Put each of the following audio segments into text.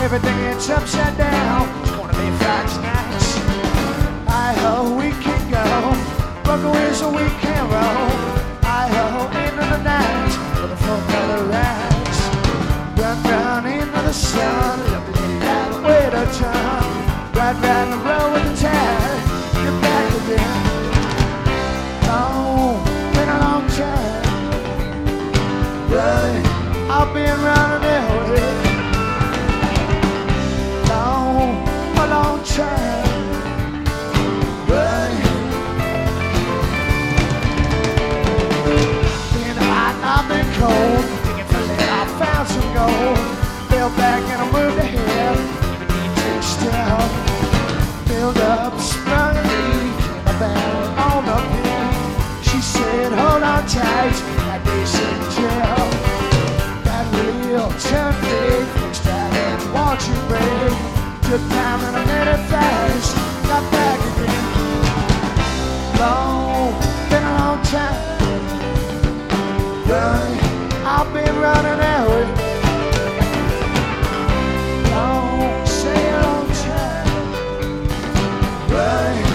Everything it's upside down. It's gonna be Friday night. I-ho, we can go. Buckle whistle, we can roll. I-ho, into the night with a full color eyes. Run, run into the sun. Lovely light, way to turn. Ride, ride the road with the tide. You're back again. Oh, been a long time. Really, I've been running away. A long time. Really, been hot, I've been cold. Thinking for that I found some gold. Fell back and I moved ahead. Took step, filled up, sprung a leak. My band on the pin. She said, hold on tight. That day said, jail. Got real, turned big. Fixed out and watch you break. Took time and I made it fast. Got back again. Long, been a long time. Running, I've been running away. Long, say a long time. Running.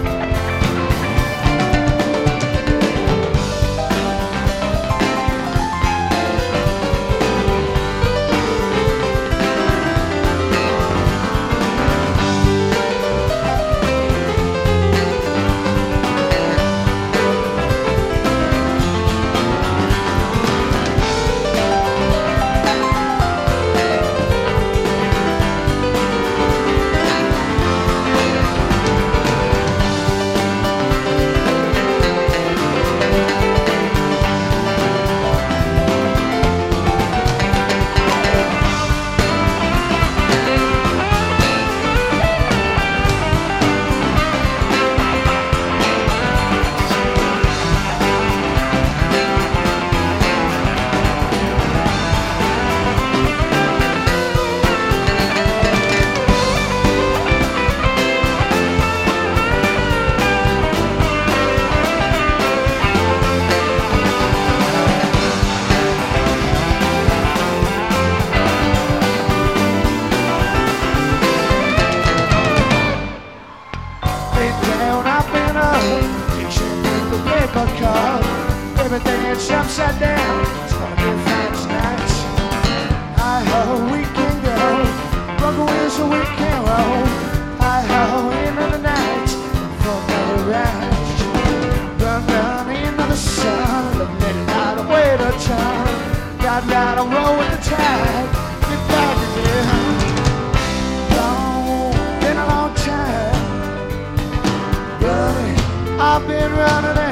Everything it's upside down. It's gonna be a Friday night. I-ho, we can go. Buckle whistle, we can roll. I-ho, into the night. For another ride. Run, run into the sun. Let it out away to turn. Ride, ride, and roll with the tide. Get back again. Long, been a long time. Really, I've been running